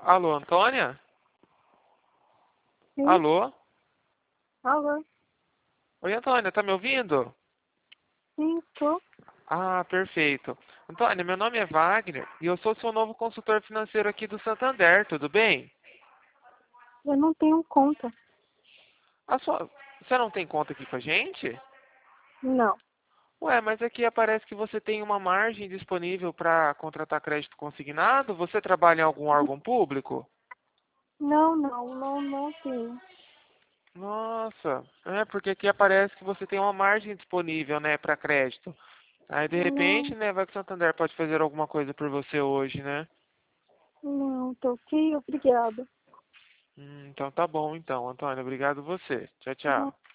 Alô, Antônia? Sim, Alô? alô, Oi, Antônia, tá me ouvindo? sim, tô. Ah, perfeito. Antônia, meu nome é Wagner e eu sou seu novo consultor financeiro aqui do Santander, tudo bem? Eu não tenho conta. Você não tem conta aqui com a gente? Não, Ué, mas aqui aparece que você tem uma margem disponível para contratar crédito consignado. Você trabalha em algum órgão público? não tenho. Nossa, porque aqui aparece que você tem uma margem disponível, né, para crédito. Aí de repente, Não, né, vai que o Santander pode fazer alguma coisa por você hoje, né? não, tô ok, obrigada. Então tá bom então, Antônio, obrigado você. Tchau, Não, tchau.